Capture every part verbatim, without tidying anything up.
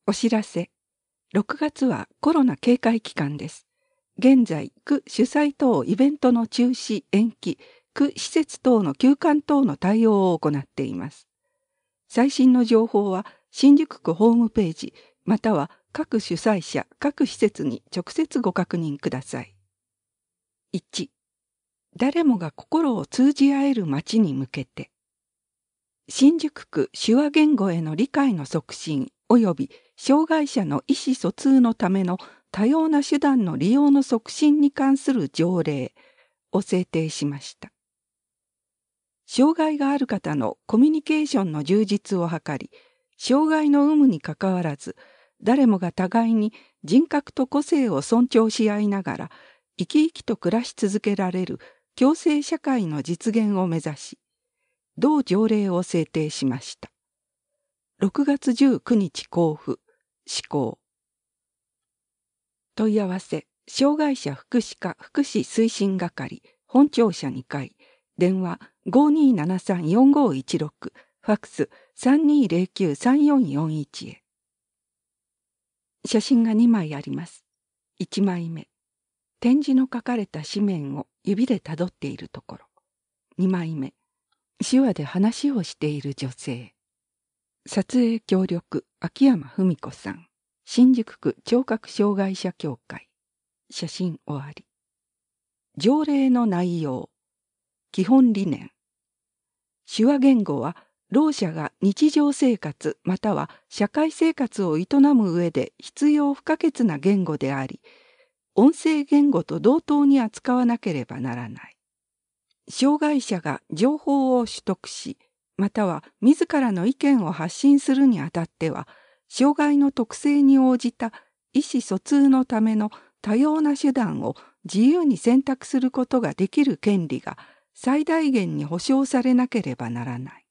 お知らせ。ろくがつはコロナ警戒期間です。現在、区主催等イベントの中止、延期、区施設等の休館等の対応を行っています。最新の情報は新宿区ホームページ、または各主催者、各施設に直接ご確認ください。いち. 誰もが心を通じ合える街に向けて。新宿区手話言語への理解の促進及び障害者の意思疎通のための多様な手段の利用の促進に関する条例を制定しました。障害がある方のコミュニケーションの充実を図り、障害の有無にかかわらず、誰もが互いに人格と個性を尊重し合いながら、生き生きと暮らし続けられる共生社会の実現を目指し、同条例を制定しました。ろくがつじゅうくにち公布、施行。問い合わせ、障害者福祉課福祉推進係、本庁舎にかい、電話 ごーにーななさんよんごーいちろく、ファックス さんにーぜろきゅうさんよんよんいち へ。写真がにまいあります。いちまいめ。点字の書かれた紙面を指でたどっているところ。にまいめ。手話で話をしている女性。撮影協力、秋山文子さん。新宿区聴覚障害者協会。写真終わり。条例の内容。基本理念。手話言語は、ろう者が日常生活または社会生活を営む上で必要不可欠な言語であり、音声言語と同等に扱わなければならない。障害者が情報を取得し、または自らの意見を発信するにあたっては、障害の特性に応じた意思疎通のための多様な手段を自由に選択することができる権利が最大限に保障されなければならない。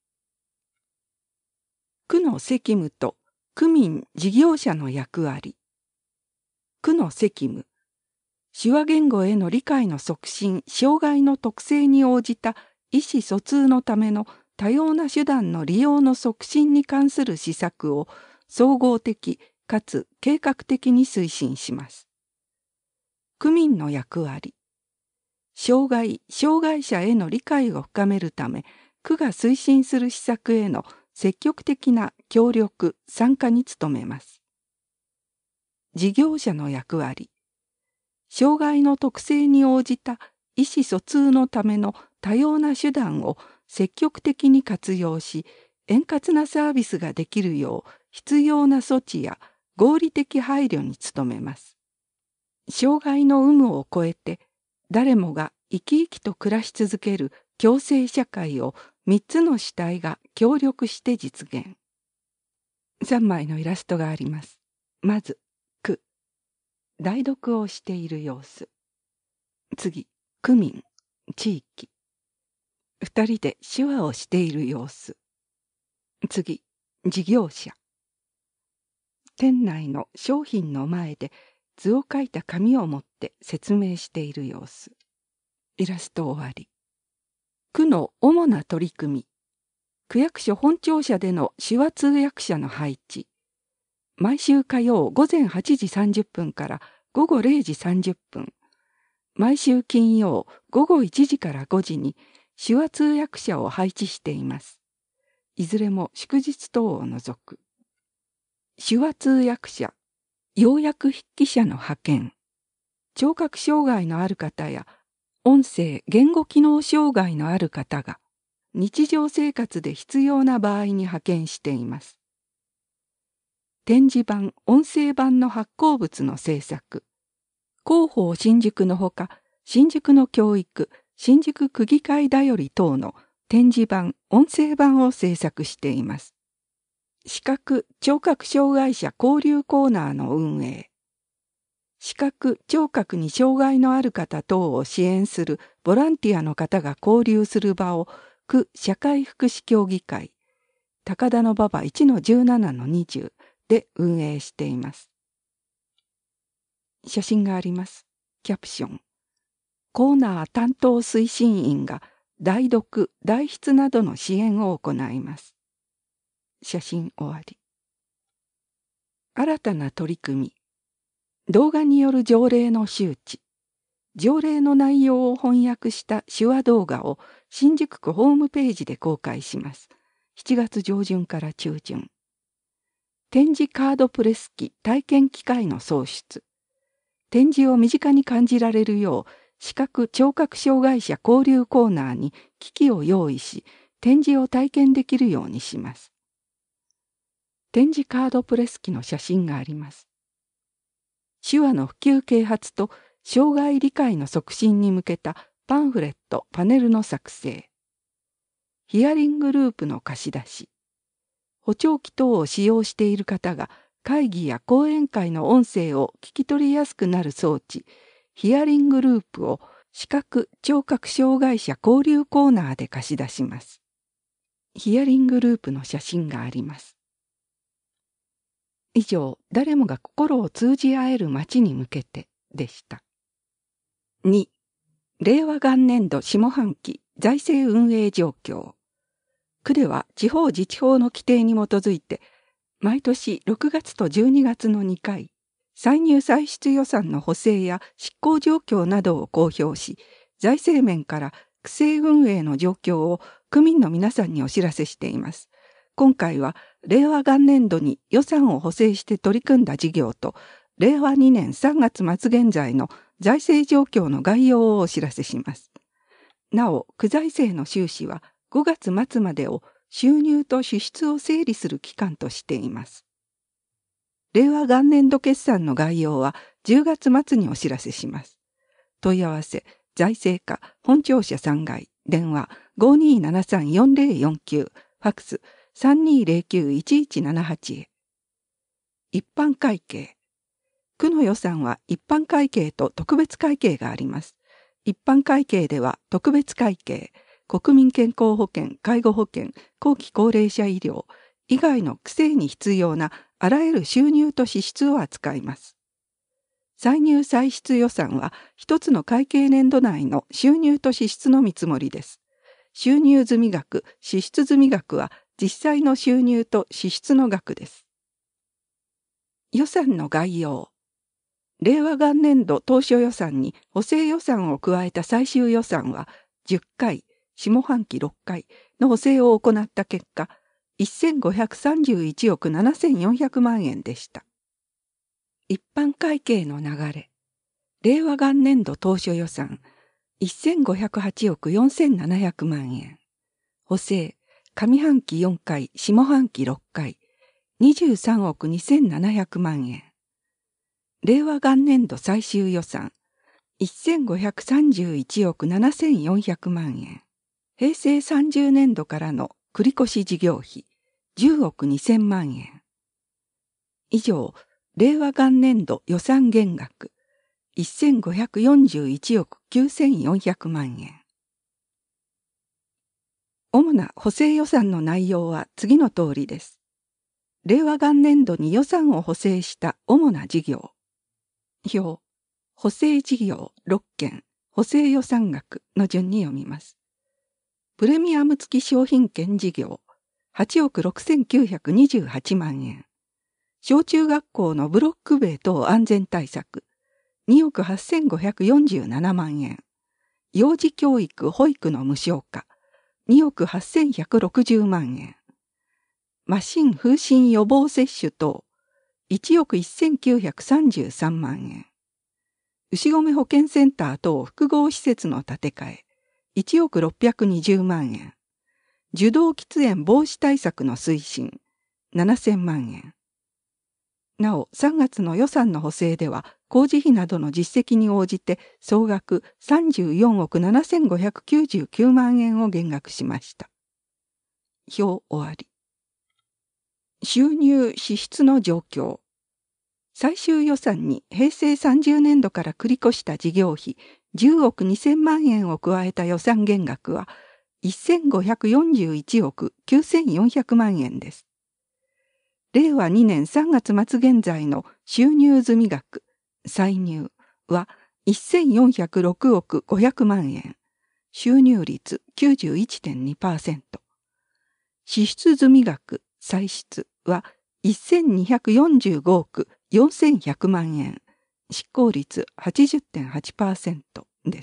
区の責務と区民事業者の役割。区の責務。手話言語への理解の促進、障害の特性に応じた意思疎通のための多様な手段の利用の促進に関する施策を総合的かつ計画的に推進します。区民の役割。障害、障害者への理解を深めるため、区が推進する施策への積極的な協力、参加に努めます。事業者の役割。障害の特性に応じた意思疎通のための多様な手段を積極的に活用し、円滑なサービスができるよう必要な措置や合理的配慮に努めます。障害の有無を超えて、誰もが生き生きと暮らし続ける共生社会をみっつの主体が協力して実現。さんまいのイラストがあります。まず、区。代読をしている様子。次、区民、地域。二人で手話をしている様子。次、事業者。店内の商品の前で図を書いた紙を持って説明している様子。イラスト終わり。区の主な取り組み。区役所本庁舎での手話通訳者の配置。毎週火曜午前はちじさんじゅっぷんから午後れいじさんじゅっぷん。毎週金曜午後いちじからごじに手話通訳者を配置しています。いずれも祝日等を除く。手話通訳者、要約筆記者の派遣。聴覚障害のある方や音声言語機能障害のある方が日常生活で必要な場合に派遣しています。展示版、音声版の発行物の制作。広報新宿のほか、新宿の教育、新宿区議会だより等の展示版、音声版を制作しています。視覚・聴覚障害者交流コーナーの運営。視覚・聴覚に障害のある方等を支援するボランティアの方が交流する場を区社会福祉協議会、高田馬場 いちのじゅうななのにじゅう で運営しています。写真があります。キャプション。コーナー担当推進員が代読・代筆などの支援を行います。写真終わり。 新たな取り組み、動画による条例の周知、条例の内容を翻訳した手話動画を新宿区ホームページで公開します。しちがつ上旬から中旬。点字カードプレス機体験機械の創出。点字を身近に感じられるよう、視覚聴覚障害者交流コーナーに機器を用意し、点字を体験できるようにします。点字カードプレス機の写真があります。手話の普及啓発と障害理解の促進に向けたパンフレット・パネルの作成。ヒアリングループの貸し出し。補聴器等を使用している方が会議や講演会の音声を聞き取りやすくなる装置、ヒアリングループを視覚・聴覚障害者交流コーナーで貸し出します。ヒアリングループの写真があります。以上、誰もが心を通じ合える街に向けてでした。に、令和元年度下半期財政運営状況。区では地方自治法の規定に基づいて、毎年ろくがつとじゅうにがつのにかい、歳入歳出予算の補正や執行状況などを公表し、財政面から区政運営の状況を区民の皆さんにお知らせしています。今回は令和元年度に予算を補正して取り組んだ事業と、令和にねんさんがつ末現在の財政状況の概要をお知らせします。なお、区財政の収支はごがつ末までを収入と支出を整理する期間としています。令和元年度決算の概要はじゅうがつ末にお知らせします。問い合わせ、財政課、本庁舎さんがい、電話 ごにーななさんよんぜろよんきゅう、ファックス さんにーぜろきゅういちいちななはち へ。一般会計。区の予算は一般会計と特別会計があります。一般会計では特別会計、国民健康保険、介護保険、後期高齢者医療以外の区政に必要なあらゆる収入と支出を扱います。歳入歳出予算は一つの会計年度内の収入と支出の見積もりです。収入済額、支出済額は実際の収入と支出の額です。予算の概要。令和元年度当初予算に補正予算を加えた最終予算はじゅっかい、下半期ろっかいの補正を行った結果、せんごひゃくさんじゅういちおくななせんよんひゃくまんえんでした。一般会計の流れ。令和元年度当初予算せんごひゃくはちおくよんせんななひゃくまんえん。補正、上半期よんかい、下半期ろっかい、にじゅうさんおくにせんななひゃくまんえん。令和元年度最終予算せんごひゃくさんじゅういちおくななせんよんひゃくまんえん。平成さんじゅうねんどからの繰越事業費じゅうおくにせんまんえん。以上、令和元年度予算減額せんごひゃくよんじゅういちおくきゅうせんよんひゃくまんえん。主な補正予算の内容は次の通りです。令和元年度に予算を補正した主な事業。表、補正事業ろっけん、補正予算額の順に読みます。プレミアム付き商品券事業はちおくろくせんきゅうひゃくにじゅうはちまんえん。小中学校のブロック塀等安全対策におくはっせんごひゃくよんじゅうななまんえん。幼児教育保育の無償化におくはっせんひゃくろくじゅうまんえん。マシン風疹予防接種等いちおくせんきゅうひゃくさんじゅうさんまんえん。牛込保健センター等複合施設の建て替えいちおくろっぴゃくにじゅうまんえん。受動喫煙防止対策の推進ななせんまんえん。なお、さんがつの予算の補正では、工事費などの実績に応じて総額さんじゅうよんおくななせんごひゃくきゅうじゅうきゅうまんえんを減額しました。表終わり。収入支出の状況。最終予算に平成さんじゅうねんどから繰り越した事業費じゅうおくにせんまんえんを加えた予算減額はせんごひゃくよんじゅういちおくきゅうせんよんひゃくまんえんです。令和にねんさんがつ末現在の収入済額、歳入はせんよんひゃくろくおくごひゃくまんえん。収入率 きゅうじゅういちてんにパーセント。支出済額、歳出はせんにひゃくよんじゅうごおくよんせんひゃくまんえん、執行率 はちじゅってんはちパーセント です。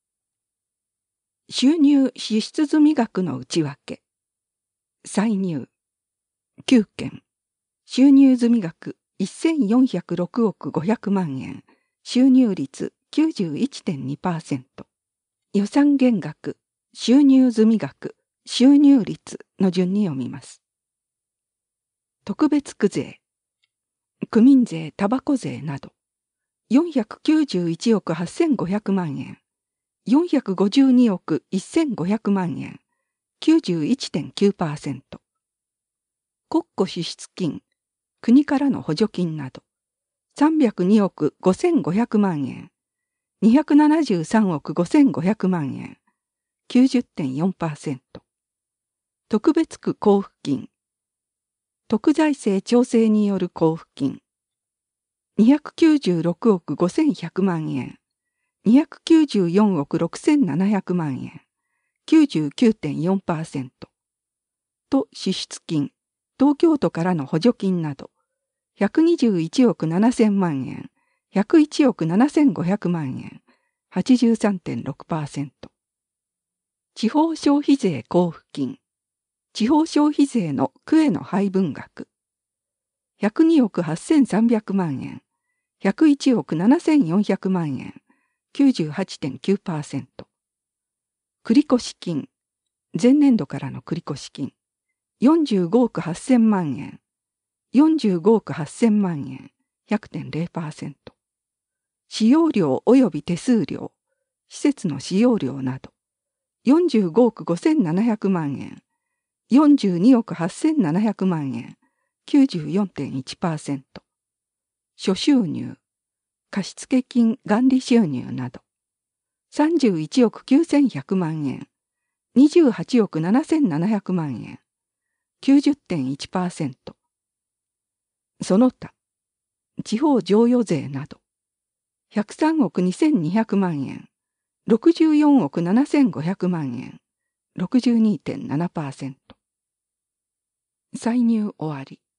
収入支出済額の内訳。歳入きゅうけん、収入済額せんよんひゃくろくおくごひゃくまんえん、収入率 きゅうじゅういちてんにパーセント。予算減額、収入済額、収入率の順に読みます。特別区税、区民税、たばこ税など、よんひゃくきゅうじゅういちおくはっせんごひゃくまんえん、よんひゃくごじゅうにおくせんごひゃくまんえん、きゅうじゅういちてんきゅうパーセント。国庫支出金、国からの補助金など、さんびゃくにおくごせんごひゃくまんえん、にひゃくななじゅうさんおくごせんごひゃくまんえん、きゅうじゅってんよんパーセント。特別区交付金、特財政調整による交付金、にひゃくきゅうじゅうろくおくごせんひゃくまんえん、にひゃくきゅうじゅうよんおくろくせんななひゃくまんえん、きゅうじゅうきゅうてんよんパーセント。と支出金、東京都からの補助金など、ひゃくにじゅういちおくななせんまんえん、ひゃくいちおくななせんごひゃくまんえん、はちじゅうさんてんろくパーセント。地方消費税交付金、地方消費税の区への配分額、ひゃくにおくはっせんさんびゃくまんえん、ひゃくいちおくななせんよんひゃくまんえん、きゅうじゅうはちてんきゅうパーセント。繰越金、前年度からの繰越金、よんじゅうごおくはっせんまんえん、よんじゅうごおくはっせんまんえん、ひゃくてんれいパーセント。使用料及び手数料、施設の使用料など、よんじゅうごおくごせんななひゃくまんえん、よんじゅうにおくはっせんななひゃくまんえん、きゅうじゅうよんてんいちパーセント。諸収入、貸付金元利収入など、さんじゅういちおくきゅうせんひゃくまんえん、にじゅうはちおくななせんななひゃくまんえん、きゅうじゅってんいちパーセント。その他、地方譲与税など、ひゃくさんおくにせんにひゃくまんえん、ろくじゅうよんおくななせんごひゃくまんえん、ろくじゅうにてんななパーセント。歳入終わり。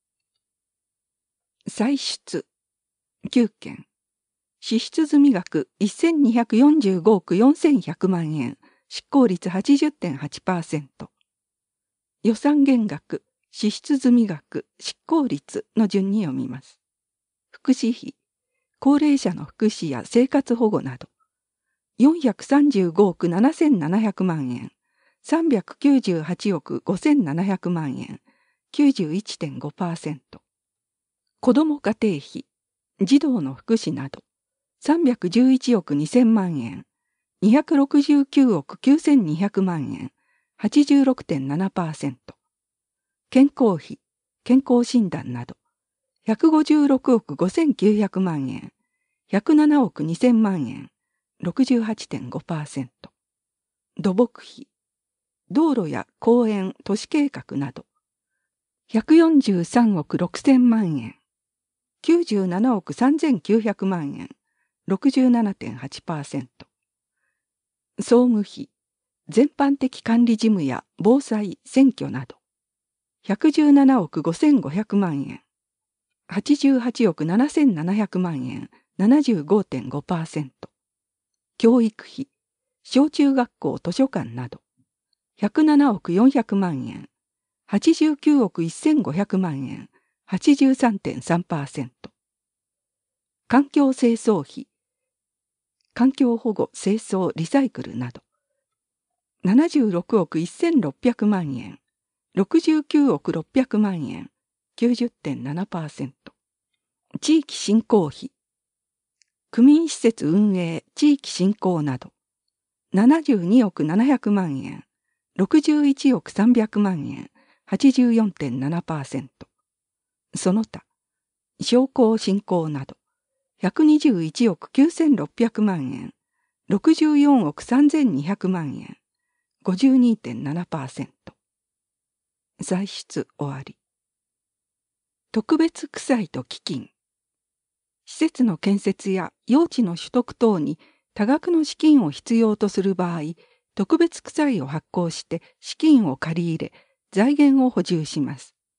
歳出、きゅうけん。支出済額せんにひゃくよんじゅうごおくよんせんひゃくまんえん、執行率 はちじゅってんはちパーセント。予算減額、支出済額、執行率の順に読みます。福祉費、高齢者の福祉や生活保護など、よんひゃくさんじゅうごおくななせんななひゃくまんえん、さんびゃくきゅうじゅうはちおくごせんななひゃくまんえん、きゅうじゅういちてんごパーセント。子ども家庭費、児童の福祉など、さんびゃくじゅういちおくにせんまんえん、にひゃくろくじゅうきゅうおくきゅうせんにひゃくまんえん、はちじゅうろくてんななパーセント。健康費、健康診断など、ひゃくごじゅうろくおくごせんきゅうひゃくまんえん、ひゃくななおくにせんまんえん、ろくじゅうはちてんごパーセント。土木費、道路や公園、都市計画など、ひゃくよんじゅうさんおくろくせんまんえん、きゅうじゅうななおくさんぜんきゅうひゃくまんえん、ろくじゅうななてんはちパーセント。総務費、全般的管理事務や防災、選挙など、ひゃくじゅうななおくごせんごひゃくまんえん、はちじゅうはちおくななせんななひゃくまんえん、ななじゅうごてんごパーセント。教育費、小中学校図書館など、ひゃくななおくよんひゃくまんえん、はちじゅうきゅうおくせんごひゃくまんえん、はちじゅうさんてんさんパーセント。環境清掃費、環境保護、清掃、リサイクルなど、ななじゅうろくおくせんろっぴゃくまんえん、ろくじゅうきゅうおくろっぴゃくまんえん、きゅうじゅってんななパーセント。地域振興費、区民施設運営、地域振興など、ななじゅうにおくななひゃくまんえん、ろくじゅういちおくさんびゃくまんえん、はちじゅうよんてんななパーセント。その他、商工振興など、ひゃくにじゅういちおくきゅうせんろっぴゃくまんえん、ろくじゅうよんおくさんぜんにひゃくまんえん、ごじゅうにてんななパーセント。歳出終わり。特別区債と基金。施設の建設や用地の取得等に多額の資金を必要とする場合、特別区債を発行して資金を借り入れ、財源を補充します。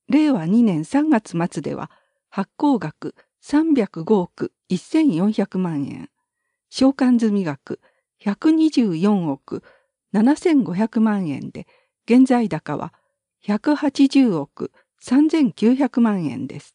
れいわにねんさんがつ末では発行額さんびゃくごおくせんよんひゃくまんえん、償還済み額ひゃくにじゅうよんおくななせんごひゃくまんえんで、現在高はひゃくはちじゅうおくさんぜんきゅうひゃくまんえんです。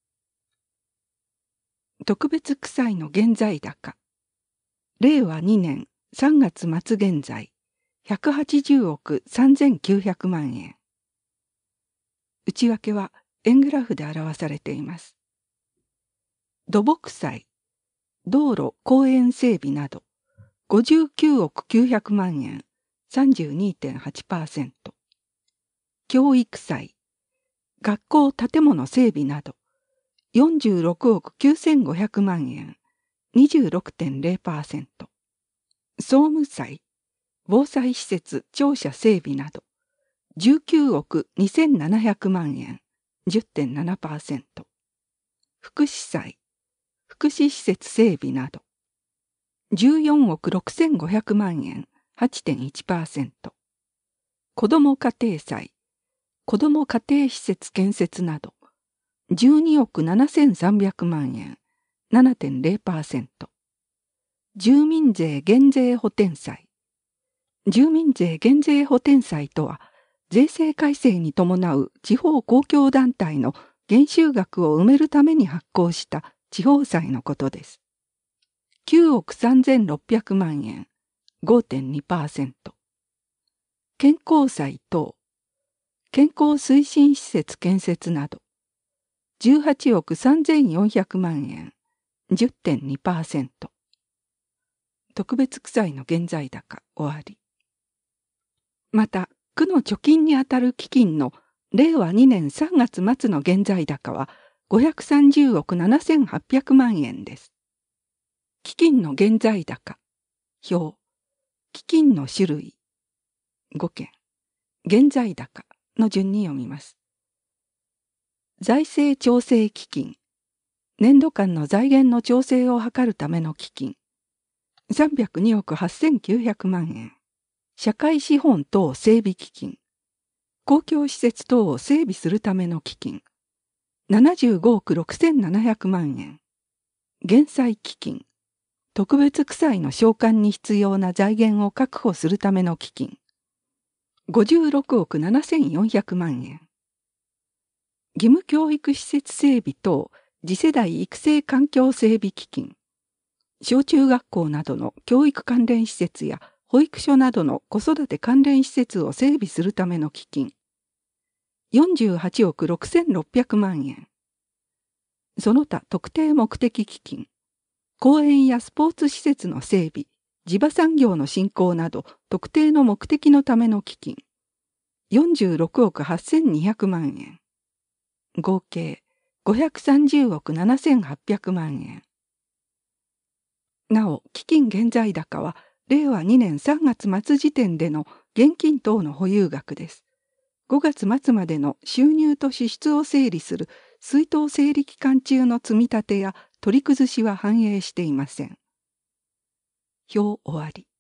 特別区債の現在高。れいわにねんさんがつ末現在、ひゃくはちじゅうおくさんぜんきゅうひゃくまんえん。内訳は円グラフで表されています。土木債、道路・公園整備など、ごじゅうきゅうおくきゅうひゃくまんえん、さんじゅうにてんはちパーセント。教育債、学校建物整備など、よんじゅうろくおくきゅうせんごひゃくまんえん、にじゅうろくてんれいパーセント。総務債、防災施設庁舎整備など、じゅうきゅうおくにせんななひゃくまんえん、じゅってんななパーセント。福祉債、福祉施設整備など、じゅうよんおくろくせんごひゃくまんえん、はちてんいちパーセント。子ども家庭債、子ども家庭施設建設など、じゅうにおくななせんさんびゃくまんえん、ななてんれいパーセント。住民税減税補填債。住民税減税補填債とは、税制改正に伴う地方公共団体の減収額を埋めるために発行した地方債のことです。きゅうおくさんぜんろっぴゃくまんえん、ごてんにパーセント。健康債等、健康推進施設建設など、じゅうはちおくさんぜんよんひゃくまんえん、じゅってんにパーセント。特別区債の現在高終わり。また、区の貯金にあたる基金のれいわにねんさんがつ末の現在高はごひゃくさんじゅうおくななせんはっぴゃくまんえんです。基金の現在高、表、基金の種類、ごけん、現在高の順に読みます。財政調整基金、年度間の財源の調整を図るための基金、さんびゃくにおくはっせんきゅうひゃくまんえん。社会資本等整備基金、公共施設等を整備するための基金、ななじゅうごおくろくせんななひゃくまんえん。減債基金、特別区債の償還に必要な財源を確保するための基金、ごじゅうろくおくななせんよんひゃくまんえん。義務教育施設整備等次世代育成環境整備基金、小中学校などの教育関連施設や保育所などの子育て関連施設を整備するための基金、よんじゅうはちおくろくせんろっぴゃくまんえん。その他特定目的基金、公園やスポーツ施設の整備、地場産業の振興など特定の目的のための基金、よんじゅうろくおくはっせんにひゃくまんえん。合計ごひゃくさんじゅうおくななせんはっぴゃくまんえん。なお、基金現在高はれいわにねんさんがつ末時点での現金等の保有額です。ごがつ末までの収入と支出を整理する出納整理期間中の積み立てや取り崩しは反映していません。表終わり。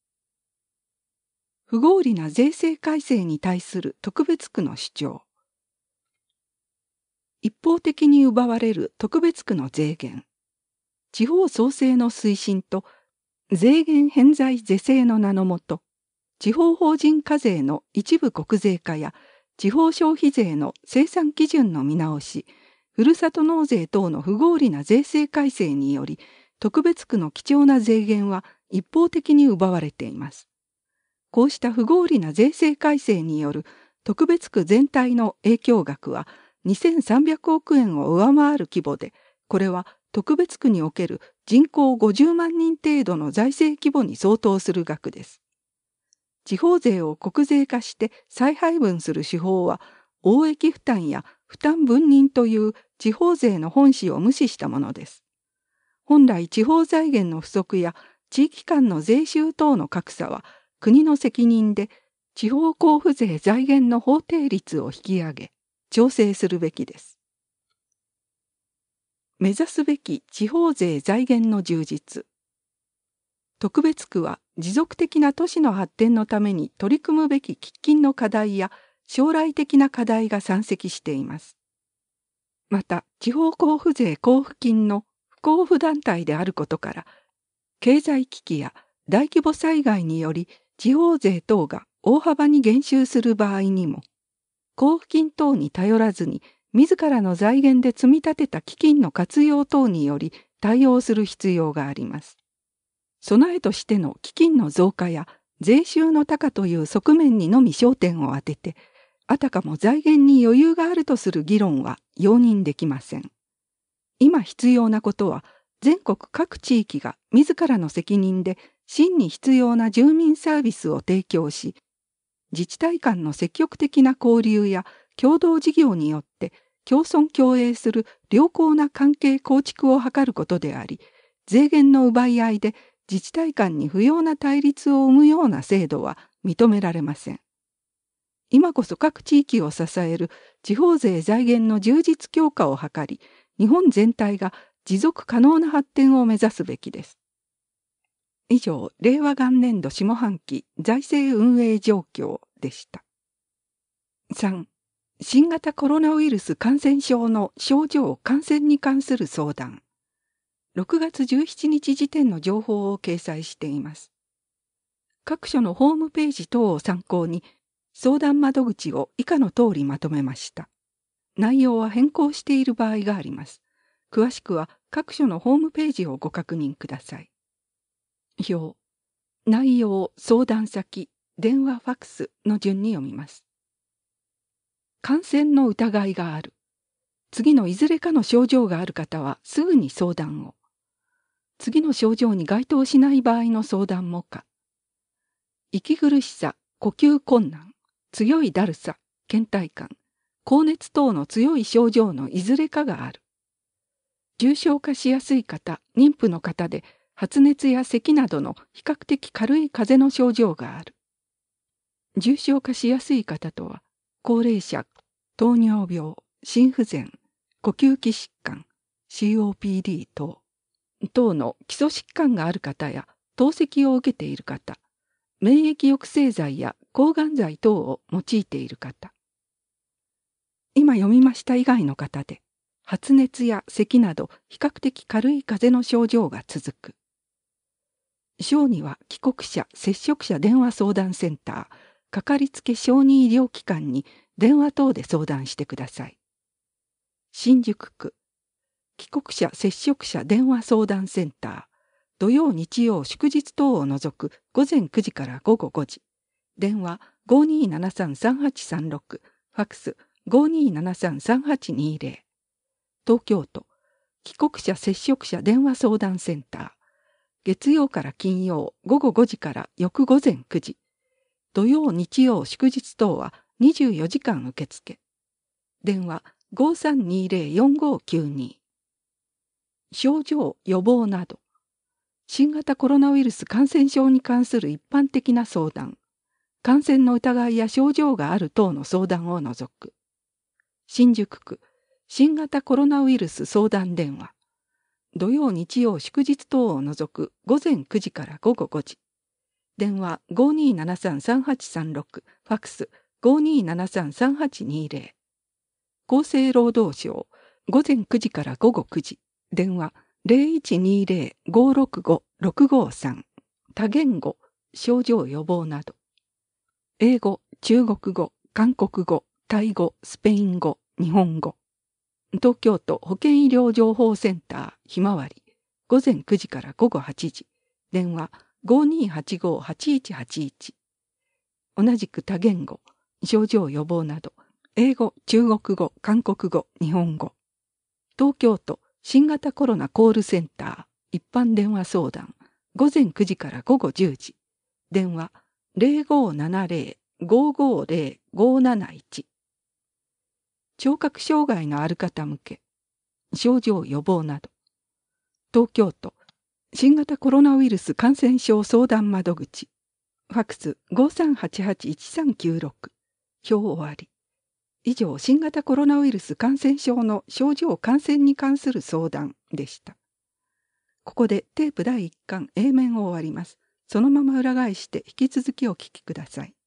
不合理な税制改正に対する特別区の主張。一方的に奪われる特別区の税源。地方創生の推進と税源偏在是正の名のもと、地方法人課税の一部国税化や地方消費税の生産基準の見直し、ふるさと納税等の不合理な税制改正により、特別区の貴重な税源は一方的に奪われています。こうした不合理な税制改正による特別区全体の影響額はにせんさんびゃくおくえんを上回る規模で、これは特別区における人口ごじゅうまんにん程度の財政規模に相当する額です。地方税を国税化して再配分する手法は、応益負担や負担分任という地方税の本旨を無視したものです。本来地方財源の不足や地域間の税収等の格差は国の責任で地方交付税財源の法定率を引き上げ、調整するべきです。目指すべき地方税財源の充実。特別区は持続的な都市の発展のために取り組むべき喫緊の課題や将来的な課題が山積しています。また、地方交付税交付金の不交付団体であることから、経済危機や大規模災害により地方税等が大幅に減収する場合にも、交付金等に頼らずに自らの財源で積み立てた基金の活用等により対応する必要があります。備えとしての基金の増加や税収の高という側面にのみ焦点を当てて、あたかも財源に余裕があるとする議論は容認できません。今必要なことは、全国各地域が自らの責任で真に必要な住民サービスを提供し、自治体間の積極的な交流や共同事業によって共存共栄する良好な関係構築を図ることであり、税源の奪い合いで自治体間に不要な対立を生むような制度は認められません。今こそ各地域を支える地方税財源の充実強化を図り、日本全体が持続可能な発展を目指すべきです。以上、令和元年度下半期財政運営状況でした。さん. 新型コロナウイルス感染症の症状・感染に関する相談。ろくがつじゅうしちにち時点の情報を掲載しています。各所のホームページ等を参考に、相談窓口を以下の通りまとめました。内容は変更している場合があります。詳しくは各所のホームページをご確認ください。表、内容、相談先、電話ファックスの順に読みます。感染の疑いがある。次のいずれかの症状がある方はすぐに相談を。次の症状に該当しない場合の相談も可。息苦しさ、呼吸困難、強いだるさ、倦怠感、高熱等の強い症状のいずれかがある。重症化しやすい方、妊婦の方で発熱や咳などの比較的軽い風邪の症状がある。重症化しやすい方とは、高齢者、糖尿病、心不全、呼吸器疾患、シーオーピーディー 等、等の基礎疾患がある方や透析を受けている方、免疫抑制剤や抗がん剤等を用いている方。今読みました以外の方で、発熱や咳など比較的軽い風邪の症状が続く。小児は帰国者・接触者電話相談センター、かかりつけ小児医療機関に電話等で相談してください。新宿区、帰国者・接触者電話相談センター、土曜日曜祝日等を除くごぜんくじからごごごじ、電話 ごーにーななさんさんはちさんろく、ファックス ごーにーななさんさんはちにーぜろ。東京都、帰国者接触者電話相談センター、月曜から金曜ごごごじから翌午前くじ、土曜日曜祝日等はにじゅうよじかん受付。電話 ごーさんにーぜろよんごーきゅうに。症状、予防など、新型コロナウイルス感染症に関する一般的な相談、感染の疑いや症状がある等の相談を除く。新宿区、新型コロナウイルス相談電話、土曜日曜祝日等を除くごぜんくじからごごごじ、電話 ごーにーななさんさんはちさんろく、ファックス ごーにーななさんさんはちにーぜろ。厚生労働省、ごぜんくじからごごくじ、電話 ぜろいちにーぜろごーろくごろくごーさん、多言語、症状予防など。英語、中国語、韓国語、タイ語、スペイン語、日本語。東京都保健医療情報センターひまわり、ごぜんくじからごごはちじ、電話 ごーにーはちごーはちいちはちいち。同じく多言語、症状予防など、英語、中国語、韓国語、日本語。東京都新型コロナコールセンター一般電話相談、ごぜんくじからごごじゅうじ、電話 ぜろごーななぜろごーごーぜろごーなないち。聴覚障害のある方向け、症状予防など。東京都新型コロナウイルス感染症相談窓口、ファックス ごーさんはちはちいちさんきゅうろく、表終わり。以上、新型コロナウイルス感染症の症状感染に関する相談でした。ここでテープだいいっかん A 面を終わります。そのまま裏返して引き続きお聞きください。